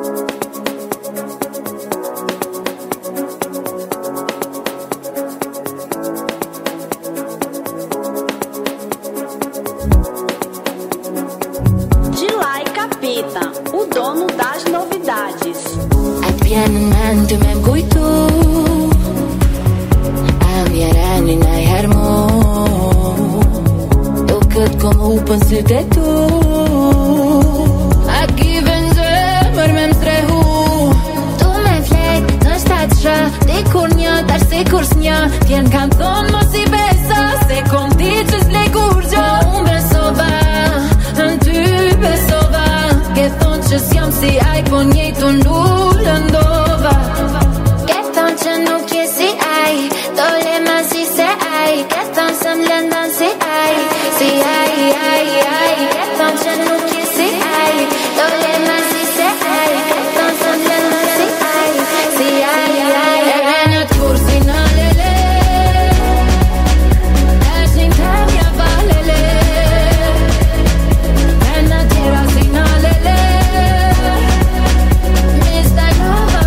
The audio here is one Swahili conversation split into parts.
O dono das novidades. At pianinen tümem kujtu Amjeren në hermo Do këtë kom hupën sytë e tu A given zemër me mstrehu Tu me flet në shtatë shë Dikur një, tash si kur s'një Tjen kanë thonë mos i besa Se kom ti që s'le kur gjo Unë besova, në ty besova Ke thonë që s'jam si aj Po njejtu n'lullë ndova Ke thonë që nuk je si aj Dole ma si se aj Ke thonë se m'lëndan si aj Si aj, aj, aj Ke thonë që nuk je si aj Dole ma si se aj Ke thonë se m'lëndan si aj Si aj, aj, aj E në t'kur si në lele E shin të mja valele E në tjera si në lele Mista Nova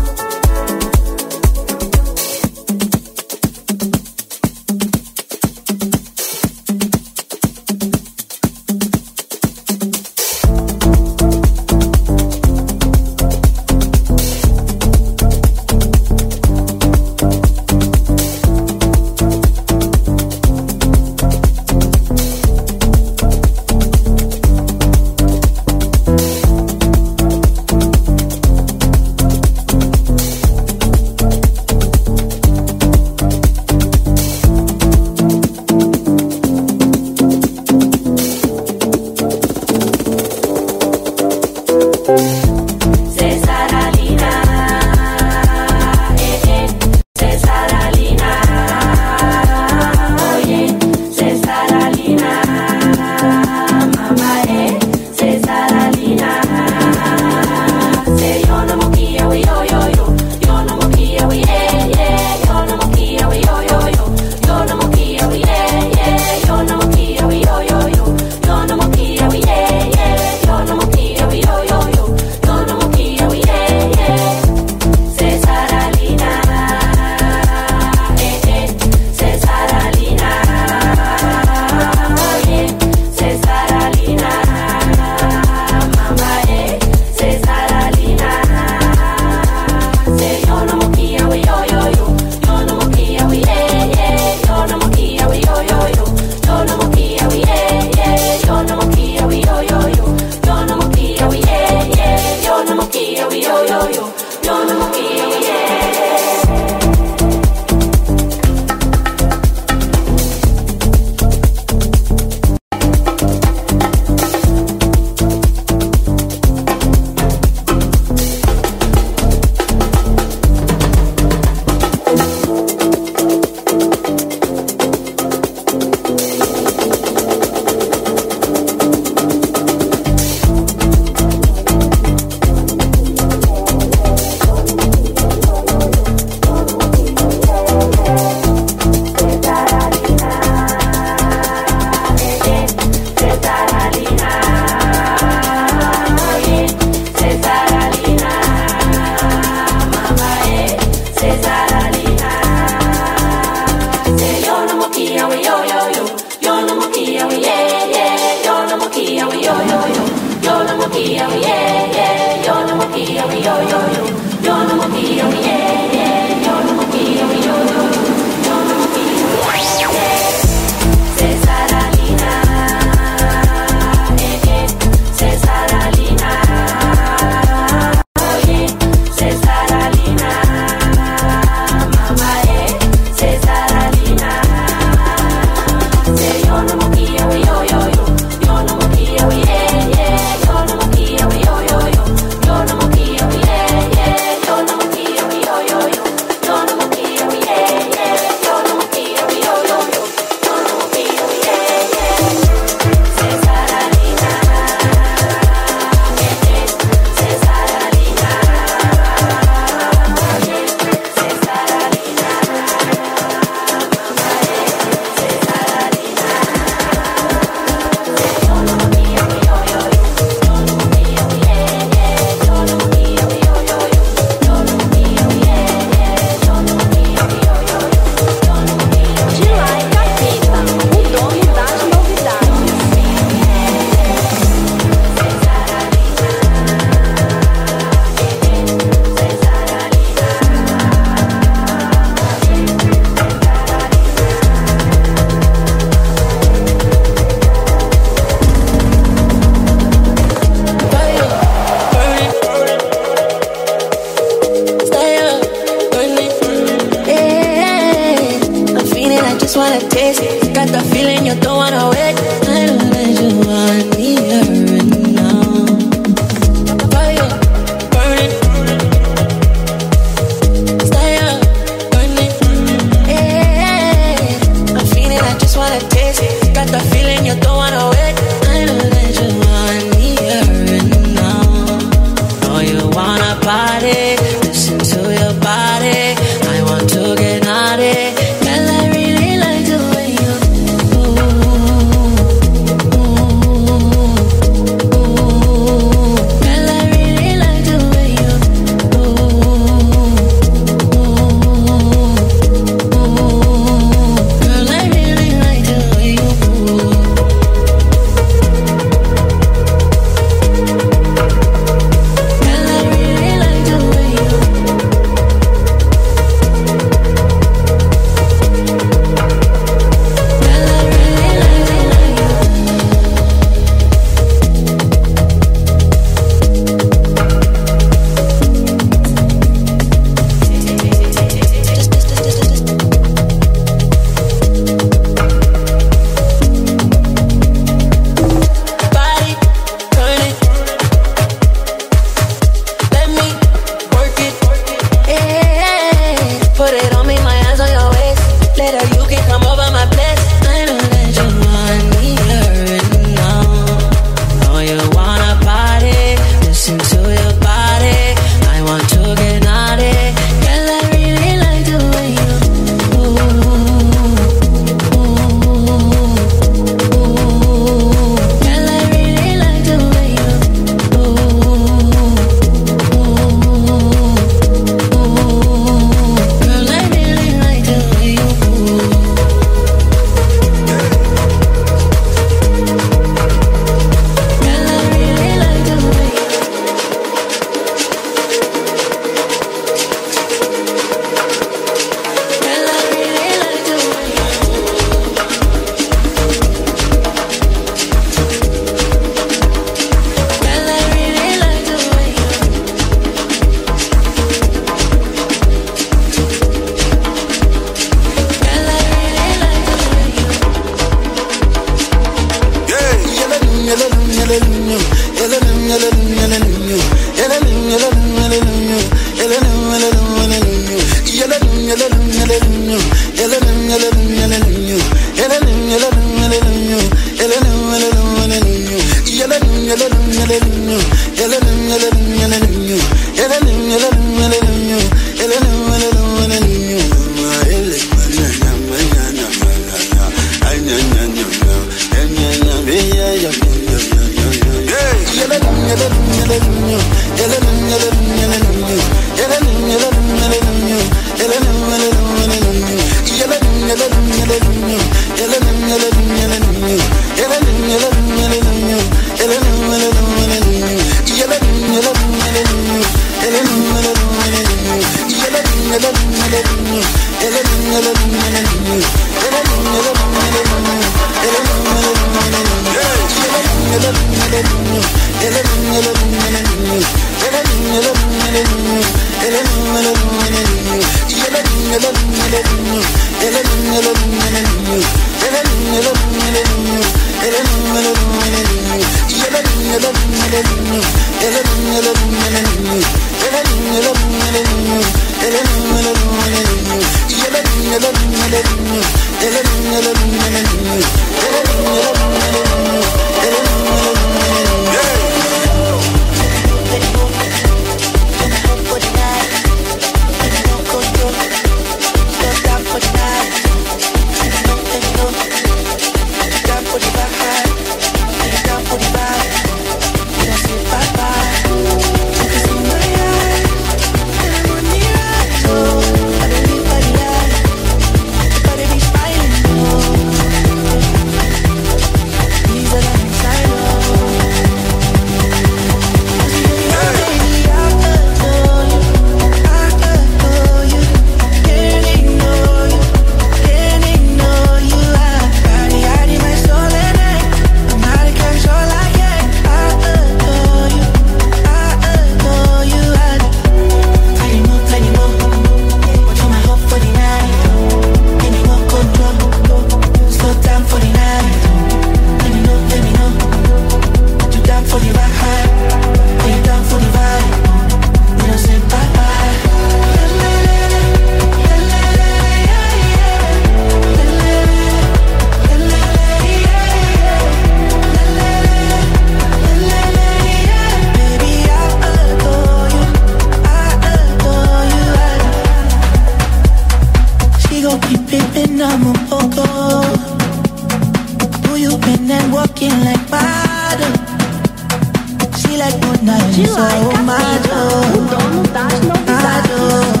walking like Bada. She like Moonlight, De so lá e Capeta, o dono das novidades.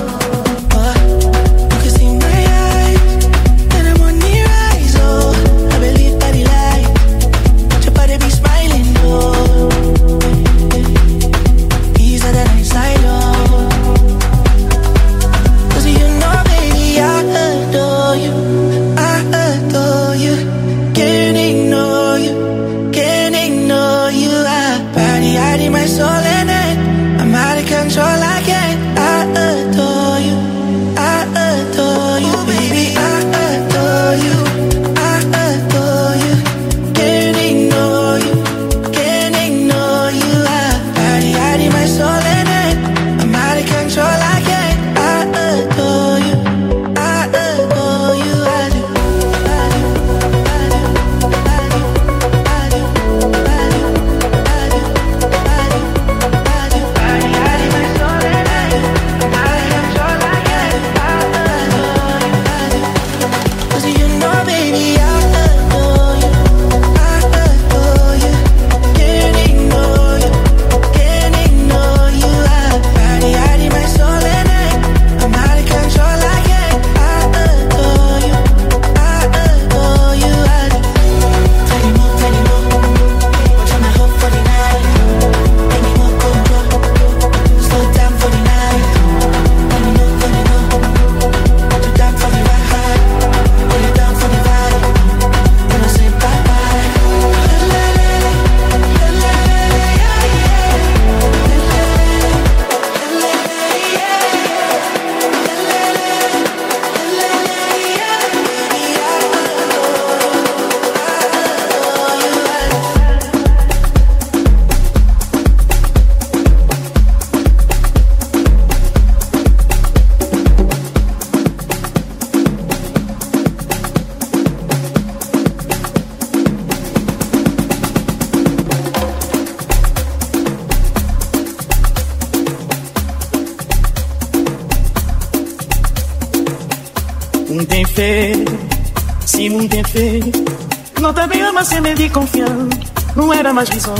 Muito feio, sim, muito feio. Não também ama ser meio de confiança. Não era mais visão.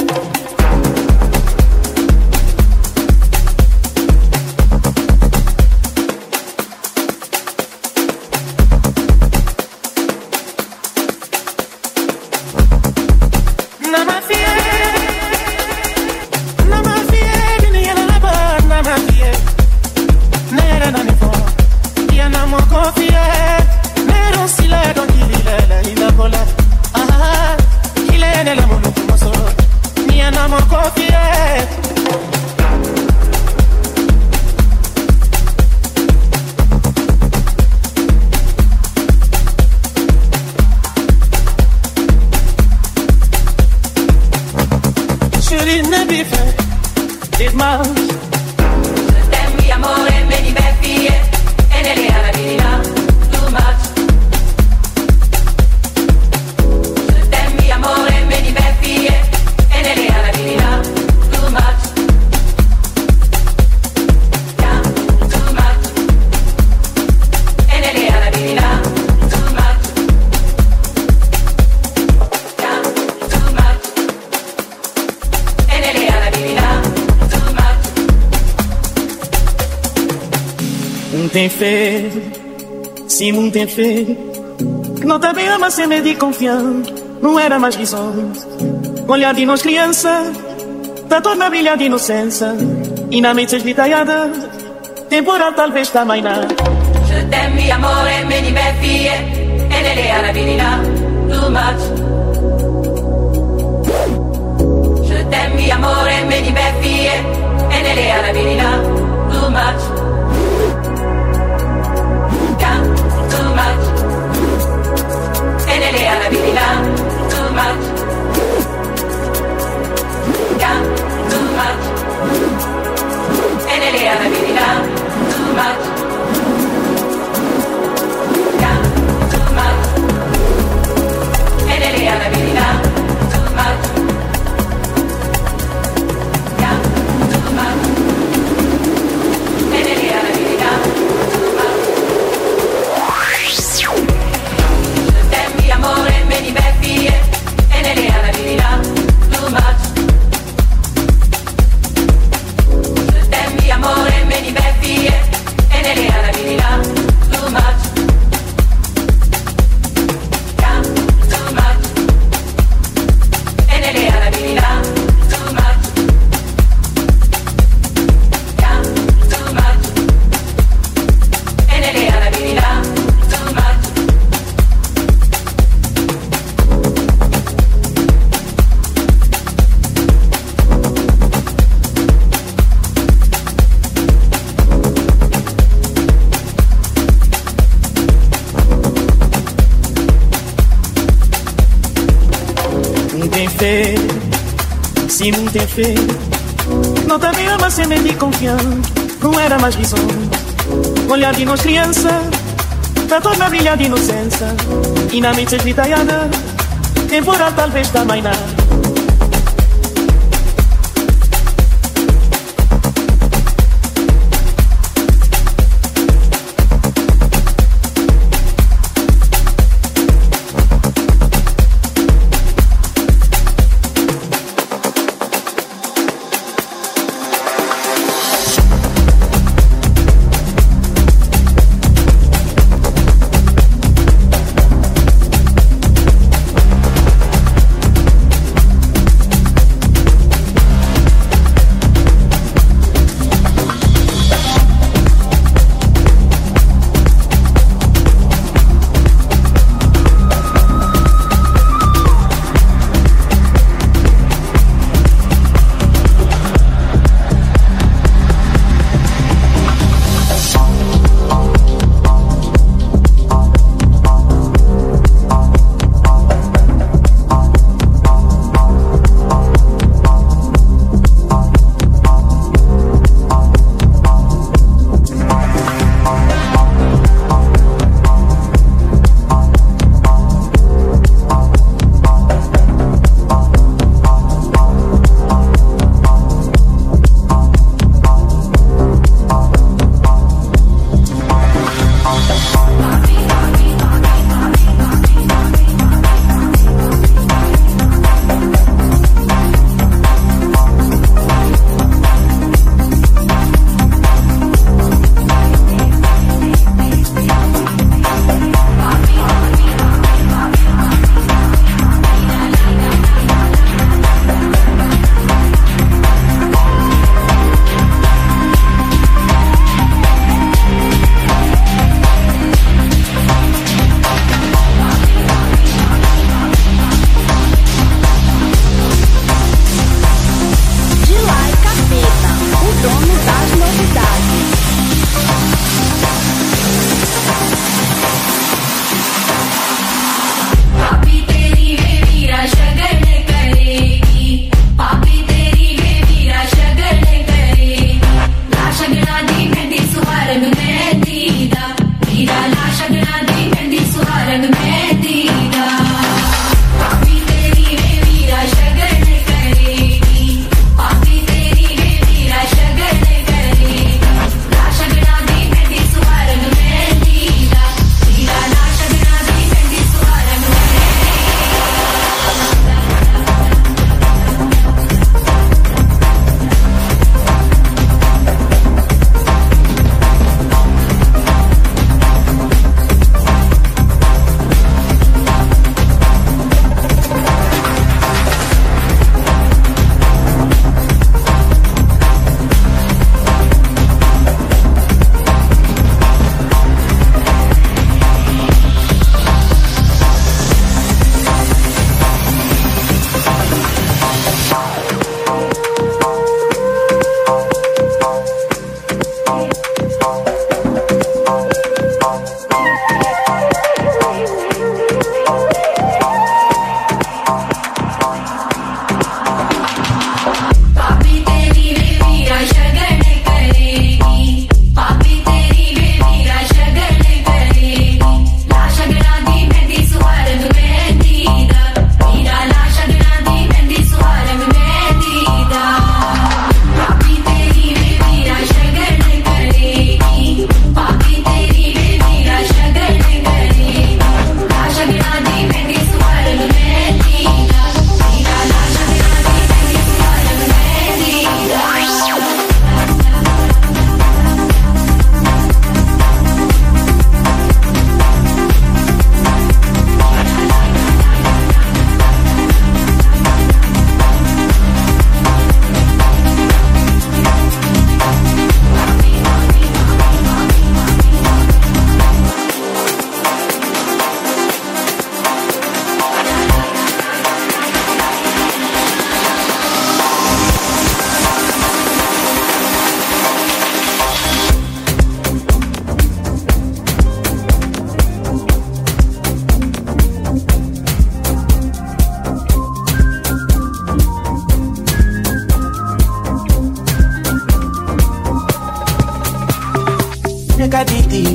Tem fé, sim, muito tem fé. Que não também ama ser meio de confiança. Não era mais visões. Olhar de nós criança, da torna brilhar de inocência. E na mente esvitalhada, temporal talvez também não. Je t'aime, mi amore, meni be fie. E nele alla virina, too much. Je t'aime, mi amore, meni be fie. E nele alla virina, too much. Too much. Enele alla virina, too much. Too much. Enele alla virina, too much. Too much. fé, se muito é fé. Não também ama sem medo e confiança. Não era mais visão. Olhar de nós criança, pra tornar brilhar de inocência. E na mente esgritaiada, temporal talvez também nada.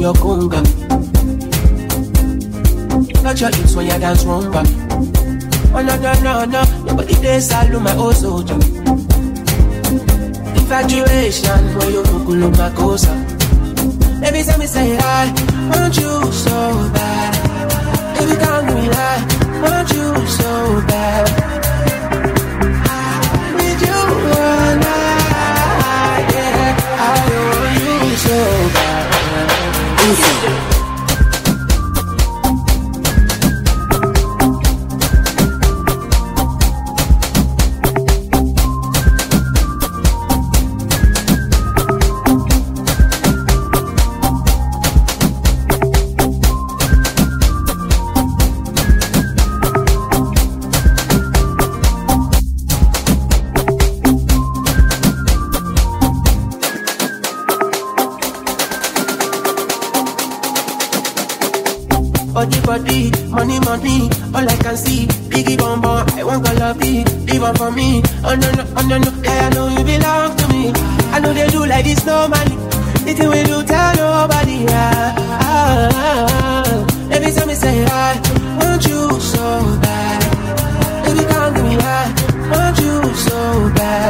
your conga. Touch your lips when you dance rumba. Oh no, no, no, no, nobody days I do my old soldier. Infatuation, when you look my cosa. Baby, tell me say I want you so bad. Baby, can't give me that. Want you so bad. With you all night, yeah. I want you so bad. Body, money, money, all I can see. Biggie bum bum, I want to love you, leave on for me. Oh no, no, oh no, no, yeah, I know you belong to me. I know they do like this normally. The thing we do tell nobody. Baby, tell me say I want you so bad. Baby, come give me that. Want you so bad.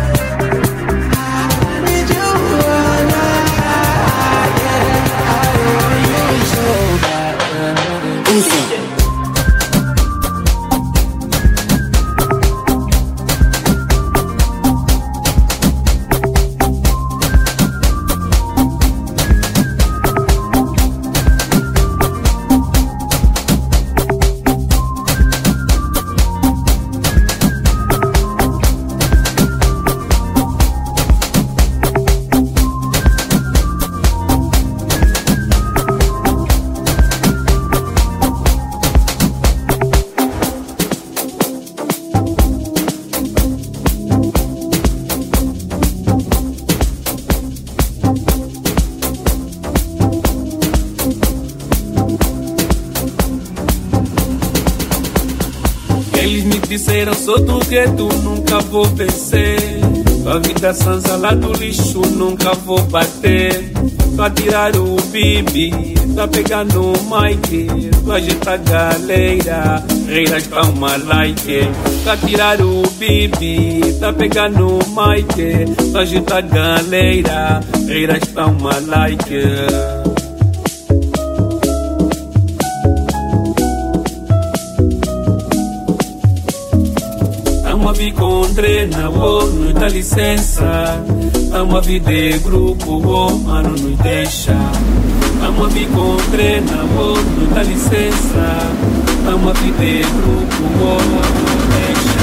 With you all night, yeah, I want you so bad. Disseram sou tu que tu nunca vou vencer. Tua vida sansa lá do lixo nunca vou bater. Tua tirar o bibi, tua pegar no mic, tua agita a galera, reiras pra uma like. Tua tirar o bibi, tua pegar no mic, tua agita a galera, reiras pra uma like. Amo a vi contra na boa, não dá licença. Amo a vi de grupo, oh, mano, não deixa. Amo a vi contra na boa, não dá licença. Amo a vi de grupo, oh, mano, não deixa.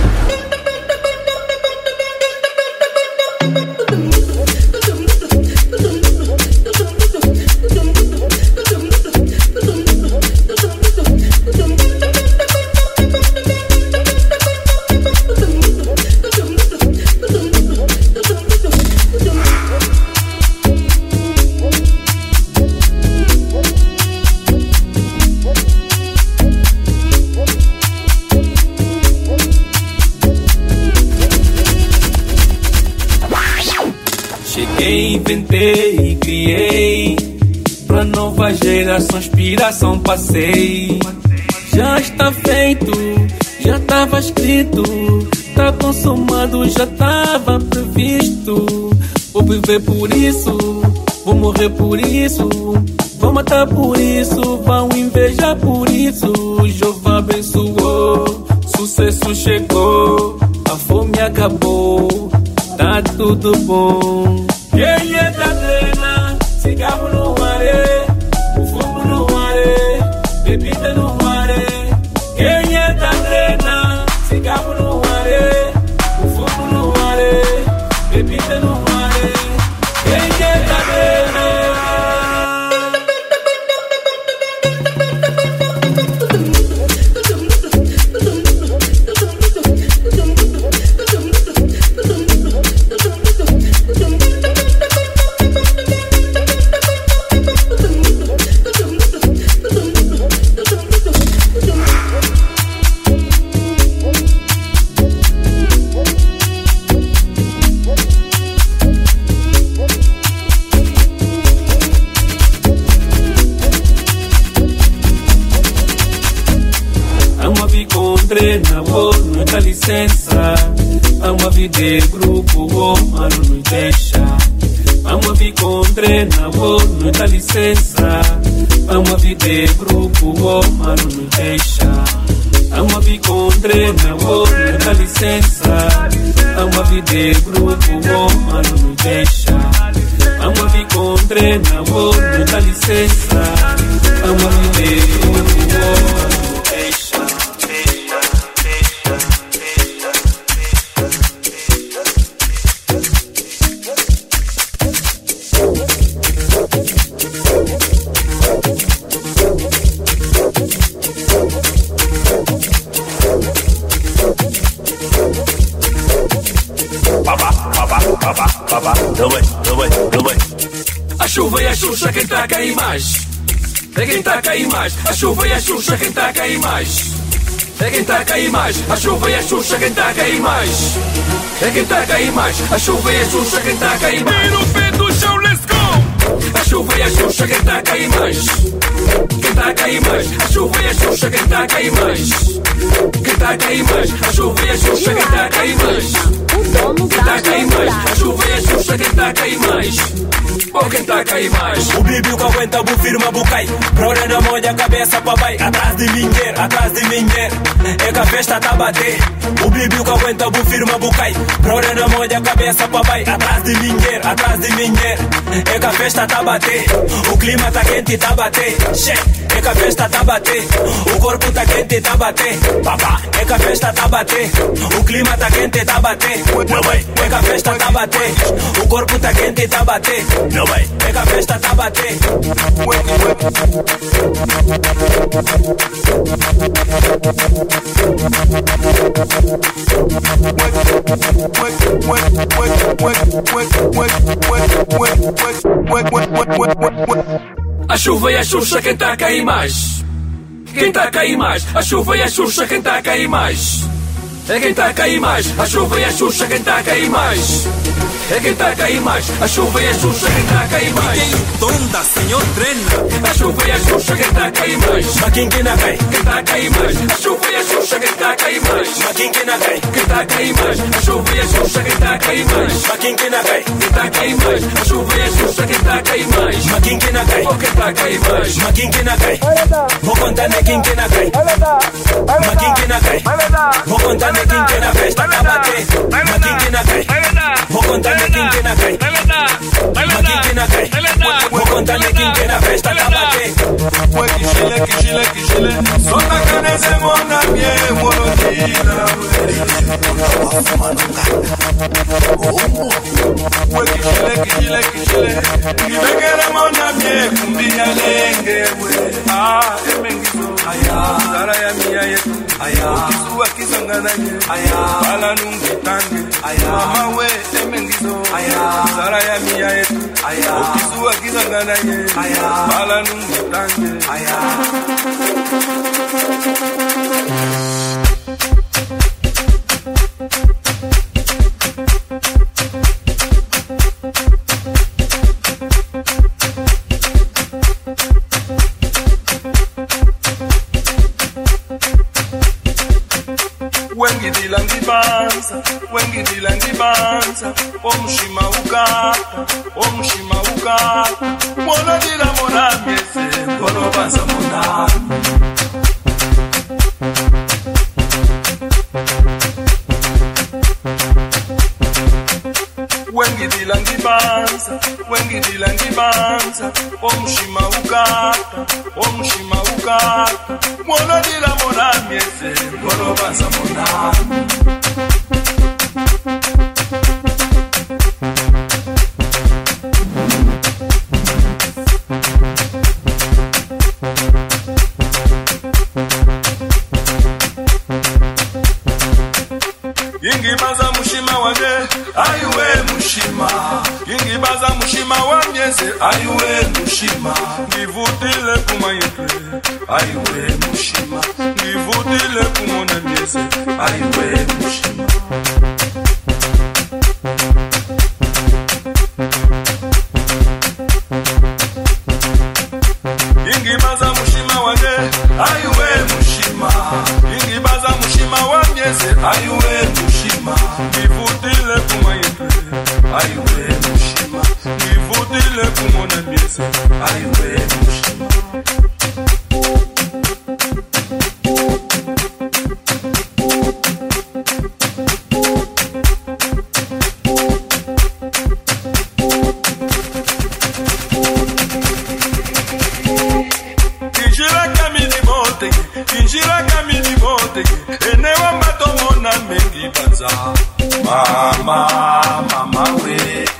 Inventei e criei pra nova geração, inspiração passei. Já está feito, já estava escrito, tá consumado, já estava previsto. Vou viver por isso, vou morrer por isso, vou matar por isso, vão invejar por isso. Jeová abençoou, sucesso chegou, a fome acabou, tá tudo bom. Quem é da drena, cigarro no maré, o fogo no maré, bebida no maré. Quem é da drena, cigarro no maré, o fogo no maré, bebida no maré. Quem é da drena? encontrei na boa, não dá licença. Amo a vida de grupo, oh, mano, não deixa. Amo a vida encontrei na boa, não dá licença. Amo a vida de grupo, oh, mano, não deixa. Amo a vida encontrei na boa, não dá licença. Amo a vida de grupo, oh, mano, não deixa. Amo a vida encontrei na boa, não dá licença. Amo a vida de grupo, oh, mano, não deixa. A chuva e a Xuxa, quem tá a cair mais? É quem tá a cair mais. A chuva e a Xuxa, quem tá a cair mais? É quem tá a cair mais. A chuva e a Xuxa, quem tá a cair mais? É quem tá a cair mais. A chuva e a Xuxa, quem tá a cair mais? Tira o pé do chão, let's go! A chuva e a Xuxa, quem tá a cair mais? Quem tá a cair mais? A chuva e a Xuxa, quem tá a cair mais? Quem tá a cair mais? A chuva e a Xuxa, quem tá a cair mais? Quem tá a cair mais? A chuva e a Xuxa, quem tá a cair mais? Ou quem tá a cair mais? O bíbio que aguenta, bu firma, bucai. Prora na molha, cabeça pra bai. Atrás de minguer, atrás de minguer. É que a festa tá a bater. O bíbio que aguenta, bu firma, bucai. Prora na molha, cabeça pra bai. Atrás de minguer, atrás de minguer. É que a festa tá a bater. O clima tá quente, tá a bater. É que a festa tá a bater. O corpo tá quente, tá a bater. Papá, é que a festa tá a bater. O clima tá quente, tá a bater. É que a festa tá a bater. O corpo tá quente, tá a bater. Não vai, é que a festa tá a bater. A chuva e a Xuxa, quem tá a cair mais? Quem tá a cair mais? A chuva e a Xuxa, quem tá a cair mais? É quem tá a cair mais. A chuva e a Xuxa, quem tá a cair mais? É quem tá a cair mais. A chuva e a Xuxa, quem tá a cair mais? Tonda, senhor treina. A chuva e a Xuxa, quem tá a cair mais? Maquin que na cai. Quem tá a cair mais? A chuva e a Xuxa, quem tá a cair mais? Maquin que na cai. Quem tá a cair mais? A chuva e a Xuxa, quem tá a cair mais? Maquin que na cai. Quem tá a cair mais? A chuva e a Xuxa, quem tá a cair mais? Maquin que na cai. Ou quem tá a cair mais? Maquin que na cai. Vou contar ne quem que na cai. Maquin que na cai. Vou contar ne quem que na festa tá a bater. Maquin que na cai. Vou contar ne quem que na cai. Maquin que na cai. Vou contar ne quem que na festa tá a bater. Sota canese mona mie monotina. Kishile. Nibekere mona mie kumbia lenge we. Ah, emengizo. Aya, zara ya miya yetu. Aya, kisuwa kisangana ye. Aya, bala nungi tange. Aya, mama we emengizo. Aya, zara ya miya yetu. Aya, kisuwa kisangana ye. Aya, bala nungi tange. Aya. Wengidila ngibanza omshima ukata mona dila mona miese kono banza mona Wengidila ngibanza omshima ukata mona dila mona miese kono banza mona Ingibaza mushima wange ayuwe mushima Ingibaza mushima wanyeze ayuwe mushima Ngivutile kumayekwe ayuwe mushima Ngivutile kumona nyeze ayuwe mushima Ingibaza mushima wange ayuwe mushima Ingibaza biese aiwe mushima ngivutile kumayepe aiwe mushima ngivutile kumona biese aiwe mushima Kinjira kamini bote enewa mato mona mengi banza mama we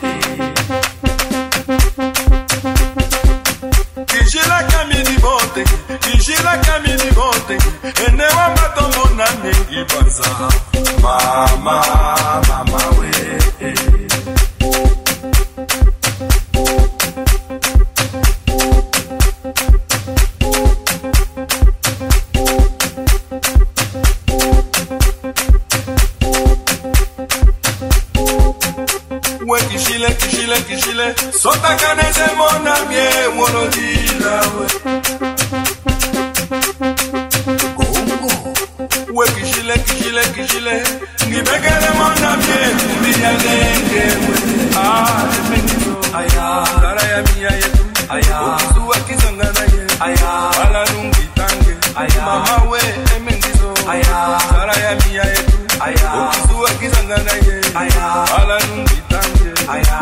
Kinjira kamini bote enewa mato mona mengi banza mama we Kishile, sota kanese mona mie monodila we kishile, ngibekele mona mie kumbia lenge we emenizo aya, dara ya mia yetu aya, okisuwa kizangana ye aya, ala nungi tange aya, mama we emenizo aya, dara ya mia yetu aya, okisuwa kizangana ye aya, ala nungi tange aya.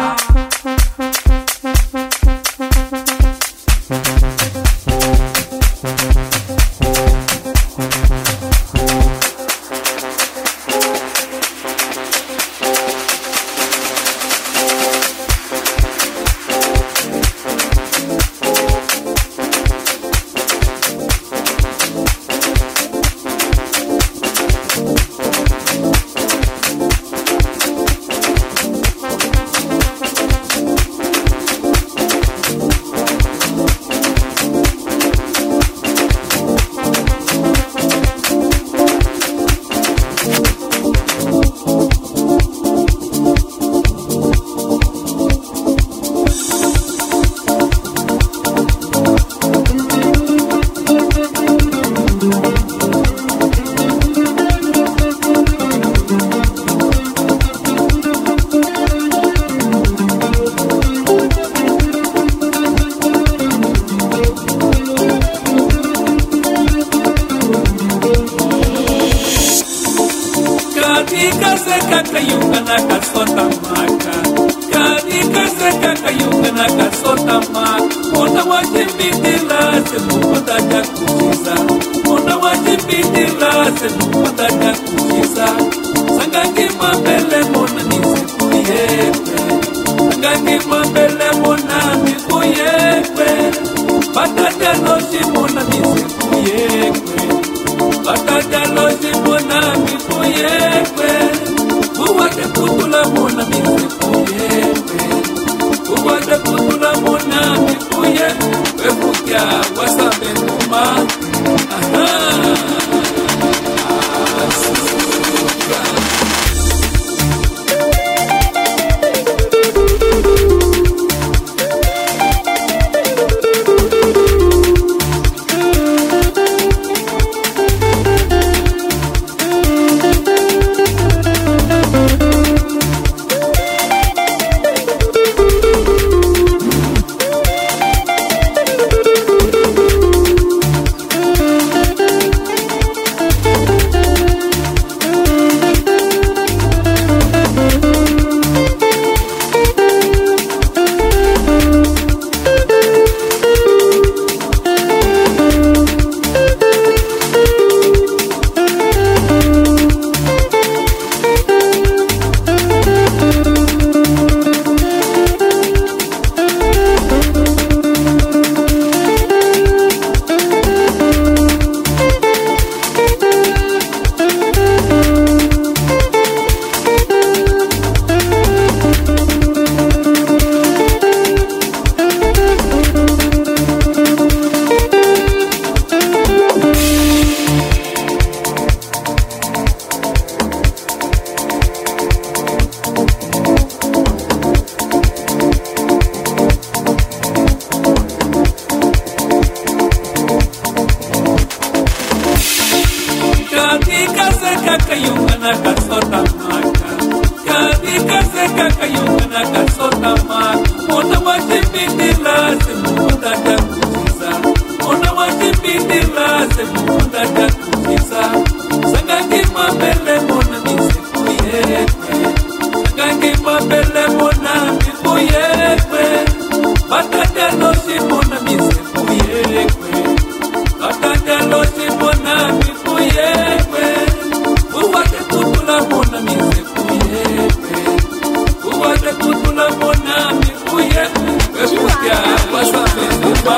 seca caiunga na casota maca. Cadika seca caiunga na casota maca. Ona wate pitila se muda da kuziza. Ona wate pitila se muda da kuziza. Sangangi mabele mona mise kuyekwe. Sangangi mabele mona mise kuyekwe. Batata no si mona mise kuyekwe. Batata no si mona mise kuyekwe. Uwate tutula mona mise kuyekwe. Uwate tutula mona mise kuyekwe. Escucha, pasa festival.